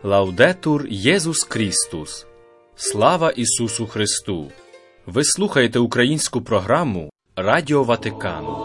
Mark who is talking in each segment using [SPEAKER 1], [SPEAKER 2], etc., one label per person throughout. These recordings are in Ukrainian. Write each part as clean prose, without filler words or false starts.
[SPEAKER 1] Лаудетур Єсус Крістус! Слава Ісусу Христу! Ви слухаєте українську програму Радіо Ватикану.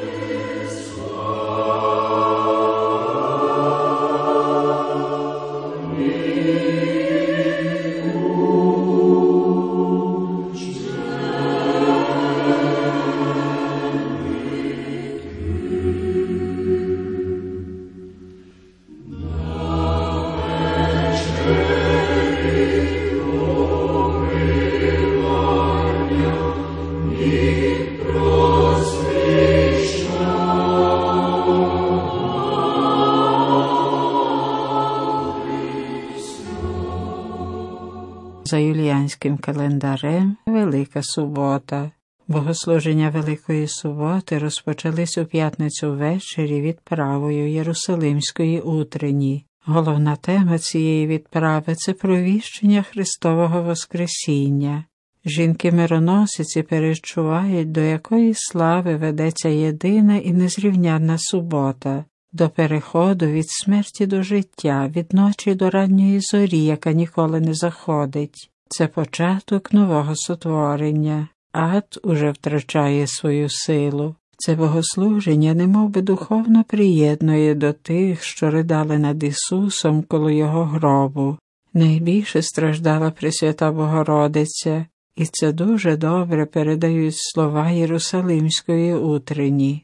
[SPEAKER 2] За юліанським календарем Велика Субота. Богослуження Великої Суботи розпочались у п'ятницю ввечері відправою Єрусалимської утренні. Головна тема цієї відправи – це провіщення Христового Воскресіння. Жінки-мироносиці перечувають, до якої слави ведеться єдина і незрівнянна субота, до переходу від смерті до життя, від ночі до ранньої зорі, яка ніколи не заходить. Це початок нового сотворення. Ад уже втрачає свою силу. Це богослуження немовби духовно приєднує до тих, що ридали над Ісусом коло Його гробу. Найбільше страждала Пресвята Богородиця, і це дуже добре передають слова Єрусалимської утренні.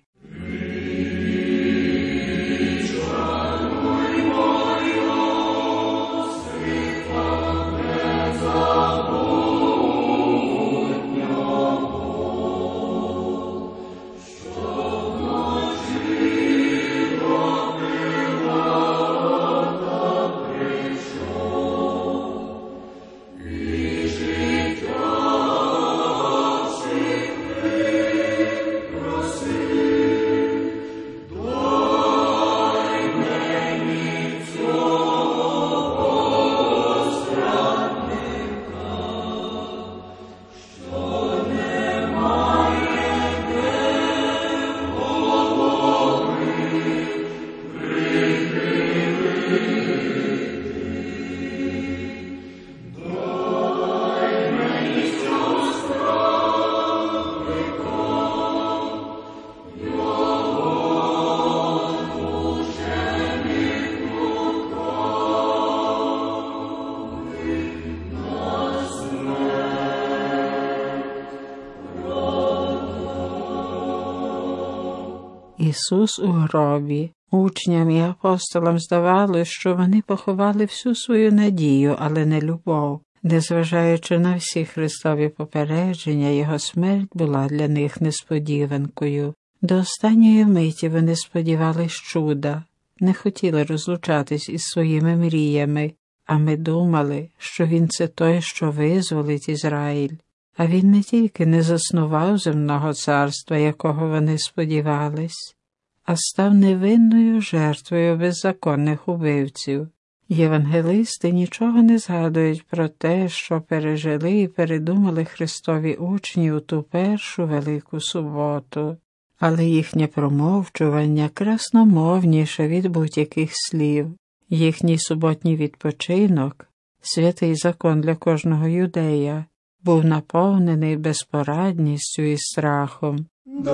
[SPEAKER 2] Ісус у гробі. Учням і апостолам здавалося, що вони поховали всю свою надію, але не любов. Незважаючи на всі Христові попередження, Його смерть була для них несподіванкою. До останньої миті вони сподівались чуда, не хотіли розлучатись із своїми мріями, а ми думали, що Він – це той, що визволить Ізраїль. А Він не тільки не заснував земного царства, якого вони сподівались, а став невинною жертвою беззаконних убивців. Євангелисти нічого не згадують про те, що пережили і передумали Христові учні у ту першу Велику Суботу, але їхнє промовчування красномовніше від будь-яких слів. Їхній суботній відпочинок, святий закон для кожного юдея, був наповнений безпорадністю і страхом.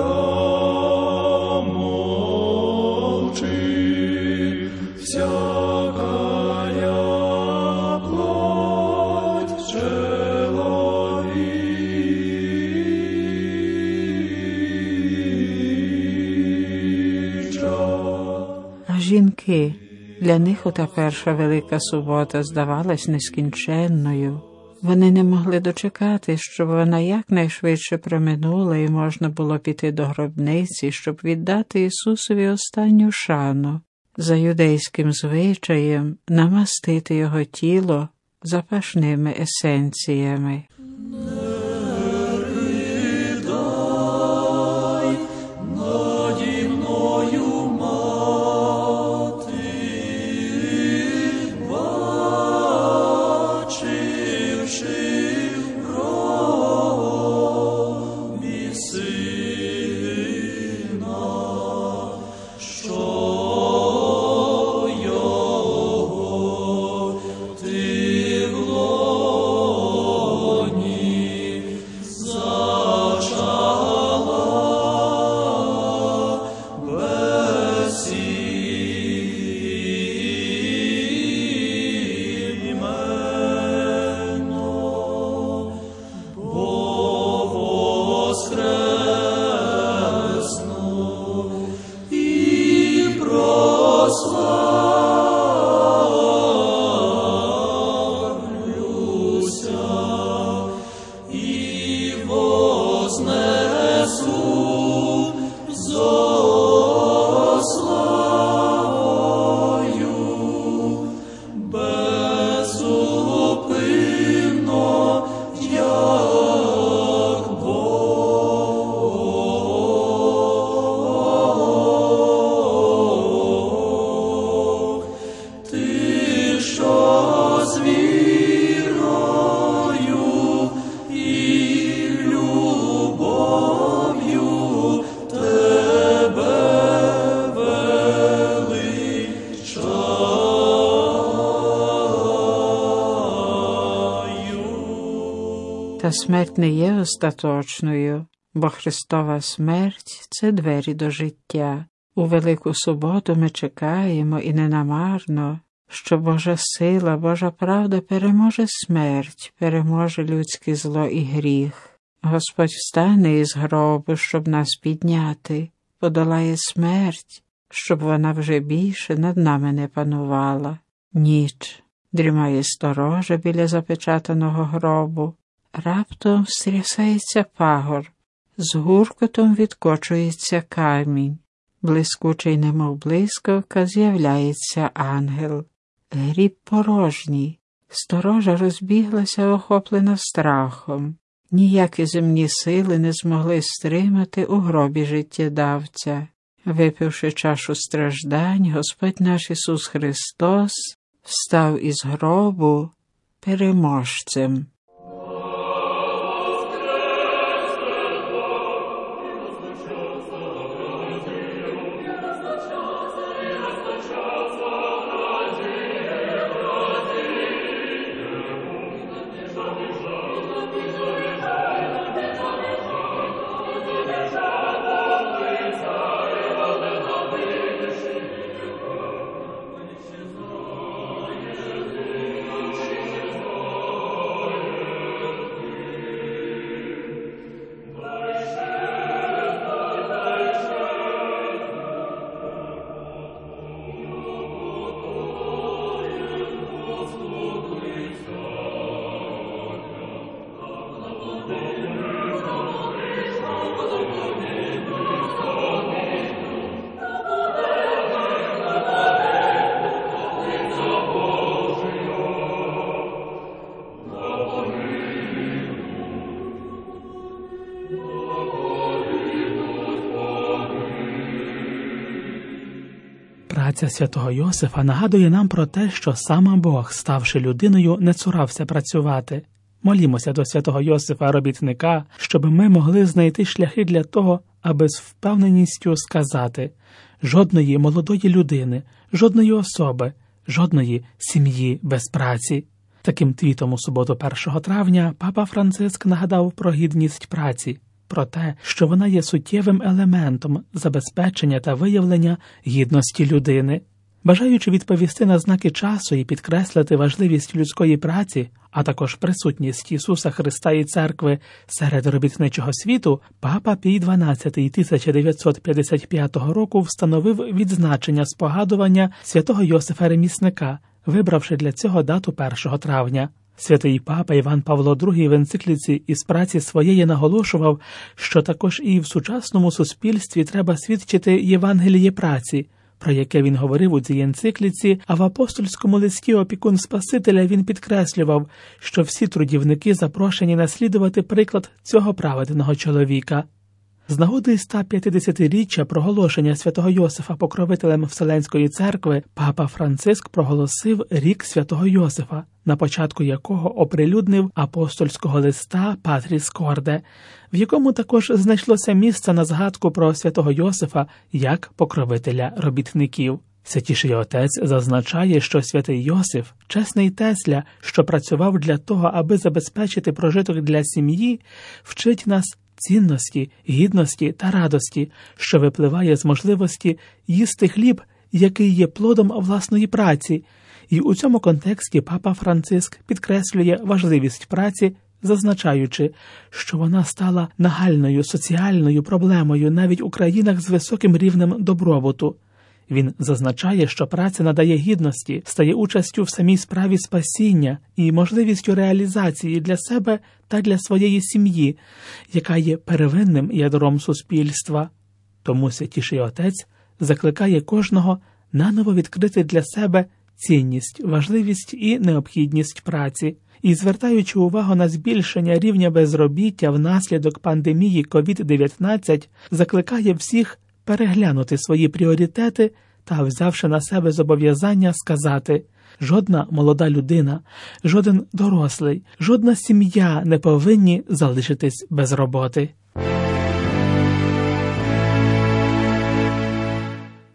[SPEAKER 3] Домовчи, всякая плоть чоловіча.
[SPEAKER 2] А жінки, для них ота перша Велика Субота здавалась нескінченною. Вони не могли дочекати, щоб вона якнайшвидше проминула і можна було піти до гробниці, щоб віддати Ісусові останню шану. За юдейським звичаєм намастити Його тіло запашними есенціями.
[SPEAKER 3] Що
[SPEAKER 2] Та смерть не є остаточною, бо Христова смерть – це двері до життя. У Велику Суботу ми чекаємо, і не намарно, що Божа сила, Божа правда переможе смерть, переможе людське зло і гріх. Господь встане із гробу, щоб нас підняти, подолає смерть, щоб вона вже більше над нами не панувала. Ніч дрімає сторожа біля запечатаного гробу. Раптом стрясається пагорб, з гуркотом відкочується камінь. Блискучий, немов блискавка, з'являється ангел. Гріб порожній. Сторожа розбіглася, охоплена страхом. Ніякі земні сили не змогли стримати у гробі життєдавця. Випивши чашу страждань, Господь наш Ісус Христос встав із гробу переможцем.
[SPEAKER 4] Праця святого Йосифа нагадує нам про те, що саме Бог, ставши людиною, не цурався працювати. Молімося до святого Йосифа, робітника, щоб ми могли знайти шляхи для того, аби з впевненістю сказати: жодної молодої людини, жодної особи, жодної сім'ї без праці. Таким твітом у суботу 1 травня папа Франциск нагадав про гідність праці, про те, що вона є суттєвим елементом забезпечення та виявлення гідності людини. Бажаючи відповісти на знаки часу і підкреслити важливість людської праці, а також присутність Ісуса Христа і Церкви серед робітничого світу, папа Пій XII 1955 року встановив відзначення спогадування святого Йосифа Ремісника, вибравши для цього дату 1 травня. Святий папа Іван Павло II в енцикліці із праці своєї наголошував, що також і в сучасному суспільстві треба свідчити Євангеліє праці, про яке він говорив у цій енцикліці, а в апостольському листі «Опікун Спасителя» він підкреслював, що всі трудівники запрошені наслідувати приклад цього праведного чоловіка. З нагоди 150-річчя проголошення святого Йосифа покровителем Вселенської церкви, папа Франциск проголосив рік святого Йосифа, на початку якого оприлюднив апостольського листа Патріс Корде, в якому також знайшлося місце на згадку про святого Йосифа як покровителя робітників. Святіший Отець зазначає, що святий Йосиф, чесний тесля, що працював для того, аби забезпечити прожиток для сім'ї, вчить нас цінності, гідності та радості, що випливає з можливості їсти хліб, який є плодом власної праці. І у цьому контексті папа Франциск підкреслює важливість праці, зазначаючи, що вона стала нагальною соціальною проблемою навіть у країнах з високим рівнем добробуту. Він зазначає, що праця надає гідності, стає участю в самій справі спасіння і можливістю реалізації для себе та для своєї сім'ї, яка є первинним ядром суспільства. Тому Святіший Отець закликає кожного наново відкрити для себе цінність, важливість і необхідність праці. І, звертаючи увагу на збільшення рівня безробіття внаслідок пандемії COVID-19, закликає всіх переглянути свої пріоритети та, взявши на себе зобов'язання, сказати: жодна молода людина, жоден дорослий, жодна сім'я не повинні залишитись без роботи.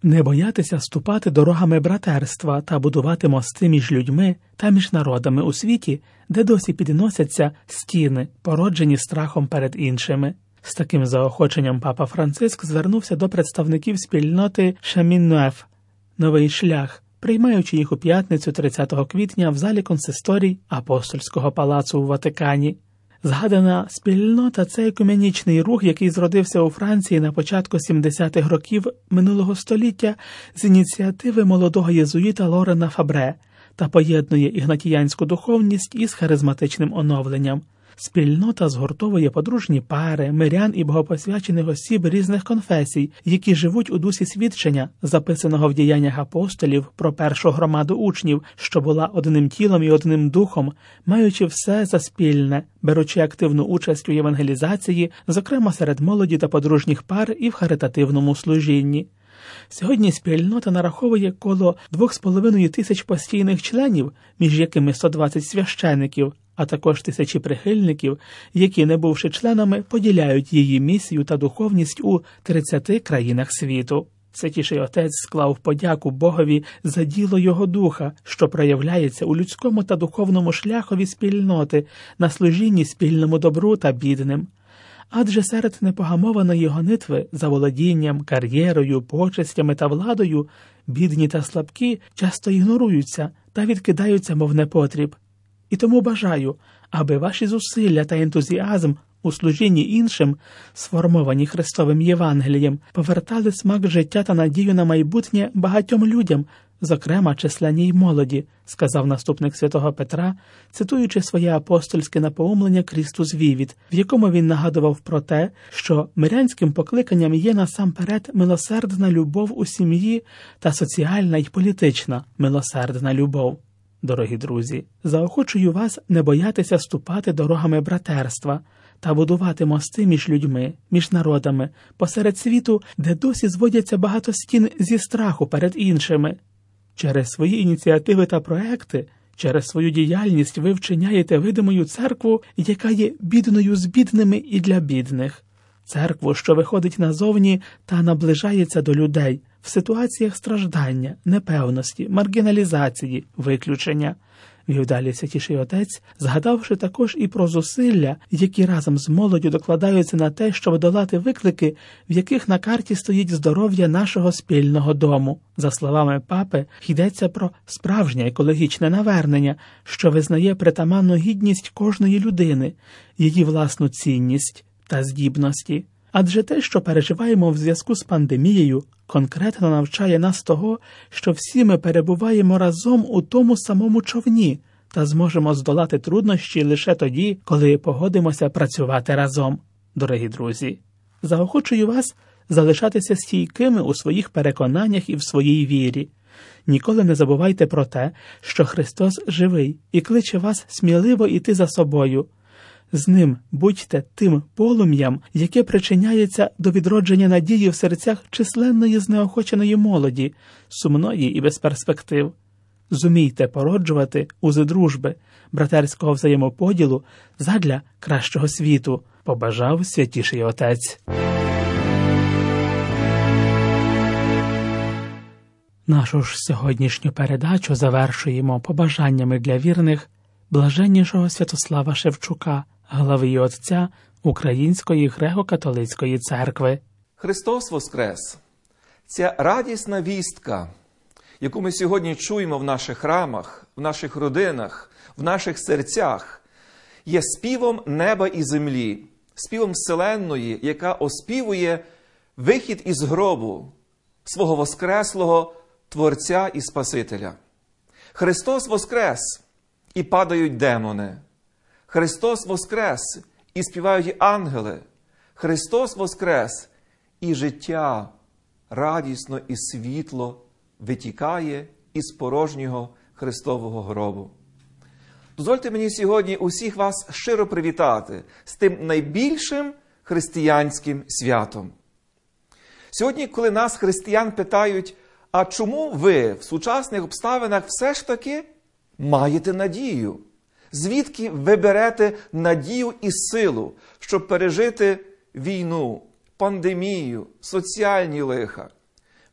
[SPEAKER 4] Не боятися ступати дорогами братерства та будувати мости між людьми та між народами у світі, де досі підносяться стіни, породжені страхом перед іншими. З таким заохоченням папа Франциск звернувся до представників спільноти Шемін-Нуеф «Новий шлях», приймаючи їх у п'ятницю 30 квітня в залі консисторій Апостольського палацу у Ватикані. Згадана спільнота – це екуменічний рух, який зродився у Франції на початку 70-х років минулого століття з ініціативи молодого єзуїта Лорена Фабре та поєднує ігнатіянську духовність із харизматичним оновленням. Спільнота згуртовує подружні пари, мирян і богопосвячених осіб різних конфесій, які живуть у дусі свідчення, записаного в діяннях апостолів про першу громаду учнів, що була одним тілом і одним духом, маючи все за спільне, беручи активну участь у євангелізації, зокрема серед молоді та подружніх пар і в харитативному служінні. Сьогодні спільнота нараховує коло 2,5 тисяч постійних членів, між якими 120 священиків, а також тисячі прихильників, які, не бувши членами, поділяють її місію та духовність у 30 країнах світу. Святіший Отець склав подяку Богові за діло Його Духа, що проявляється у людському та духовному шляхові спільноти, на служінні спільному добру та бідним. Адже серед непогамованої гонитви за володінням, кар'єрою, почестями та владою бідні та слабкі часто ігноруються та відкидаються, мов непотріб. І тому бажаю, аби ваші зусилля та ентузіазм у служінні іншим, сформовані Христовим Євангелієм, повертали смак життя та надію на майбутнє багатьом людям, зокрема численній молоді, сказав наступник святого Петра, цитуючи своє апостольське напоумлення «Крістус вівіт», в якому він нагадував про те, що мирянським покликанням є насамперед милосердна любов у сім'ї та соціальна й політична милосердна любов. Дорогі друзі, заохочую вас не боятися ступати дорогами братерства та будувати мости між людьми, між народами, посеред світу, де досі зводяться багато стін зі страху перед іншими. Через свої ініціативи та проекти, через свою діяльність ви вчиняєте видимою церкву, яка є бідною з бідними і для бідних. Церкву, що виходить назовні та наближається до людей в ситуаціях страждання, непевності, маргіналізації, виключення. Вів далі Святіший Отець, згадавши також і про зусилля, які разом з молоддю докладаються на те, щоб долати виклики, в яких на карті стоїть здоров'я нашого спільного дому. За словами папи, йдеться про справжнє екологічне навернення, що визнає притаманну гідність кожної людини, її власну цінність та здібності. Адже те, що переживаємо в зв'язку з пандемією, конкретно навчає нас того, що всі ми перебуваємо разом у тому самому човні та зможемо здолати труднощі лише тоді, коли погодимося працювати разом. Дорогі друзі, заохочую вас залишатися стійкими у своїх переконаннях і в своїй вірі. Ніколи не забувайте про те, що Христос живий і кличе вас сміливо іти за собою. З ним будьте тим полум'ям, яке причиняється до відродження надії в серцях численної знеохоченої молоді, сумної і без перспектив. Зумійте породжувати узи дружби, братерського взаємоподілу задля кращого світу, побажав Святіший Отець. Нашу ж сьогоднішню передачу завершуємо побажаннями для вірних блаженнішого Святослава Шевчука, глави і отця Української греко-католицької церкви.
[SPEAKER 3] Христос Воскрес! Ця радісна вістка, яку ми сьогодні чуємо в наших храмах, в наших родинах, в наших серцях, є співом неба і землі, співом вселенної, яка оспівує вихід із гробу свого воскреслого Творця і Спасителя. Христос Воскрес! І падають демони. Христос Воскрес! І співають ангели. Христос Воскрес! І життя радісно і світло витікає із порожнього Христового гробу. Дозвольте мені сьогодні усіх вас щиро привітати з тим найбільшим християнським святом. Сьогодні, коли нас, християн, питають, а чому ви в сучасних обставинах все ж таки маєте надію? Звідки ви берете надію і силу, щоб пережити війну, пандемію, соціальні лиха?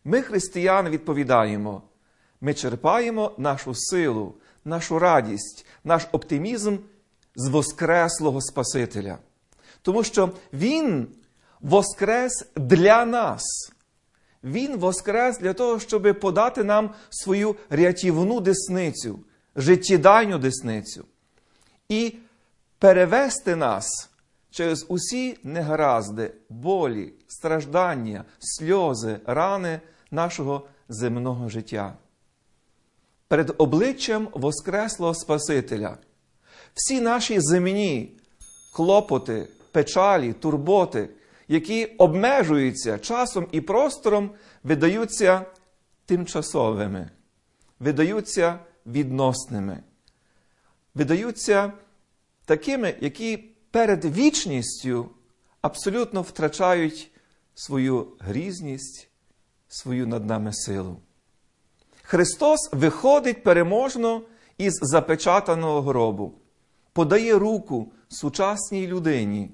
[SPEAKER 3] Ми, християни, відповідаємо, ми черпаємо нашу силу, нашу радість, наш оптимізм з воскреслого Спасителя. Тому що Він воскрес для нас. Він воскрес для того, щоб подати нам свою рятівну десницю, життєдайну десницю. І перевести нас через усі негаразди, болі, страждання, сльози, рани нашого земного життя. Перед обличчям воскреслого Спасителя всі наші земні клопоти, печалі, турботи, які обмежуються часом і простором, видаються тимчасовими, видаються відносними, видаються такими, які перед вічністю абсолютно втрачають свою грізність, свою над нами силу. Христос виходить переможно із запечатаного гробу, подає руку сучасній людині,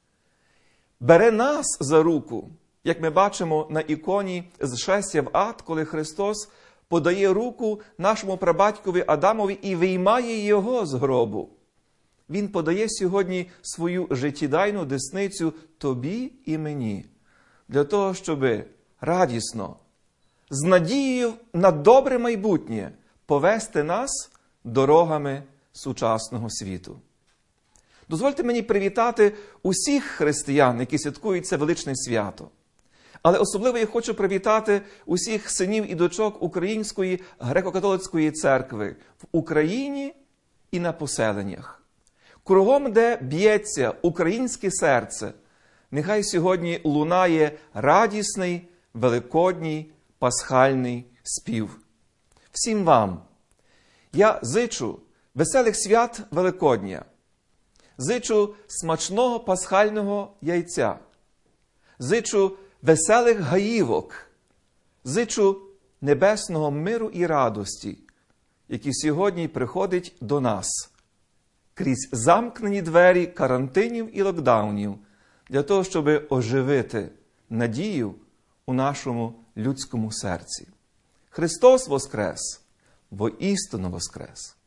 [SPEAKER 3] бере нас за руку, як ми бачимо на іконі з «Шестя в ад», коли Христос подає руку нашому прабатькові Адамові і виймає його з гробу. Він подає сьогодні свою життєдайну десницю тобі і мені, для того, щоб радісно, з надією на добре майбутнє повести нас дорогами сучасного світу. Дозвольте мені привітати усіх християн, які святкують це величне свято. Але особливо я хочу привітати усіх синів і дочок Української греко-католицької церкви в Україні і на поселеннях. Кругом, де б'ється українське серце, нехай сьогодні лунає радісний, великодній, пасхальний спів. Всім вам я зичу веселих свят Великодня, зичу смачного пасхального яйця, зичу веселих гаївок, зичу небесного миру і радості, які сьогодні приходять до нас крізь замкнені двері карантинів і локдаунів, для того, щоб оживити надію у нашому людському серці. Христос воскрес, воістину воскрес!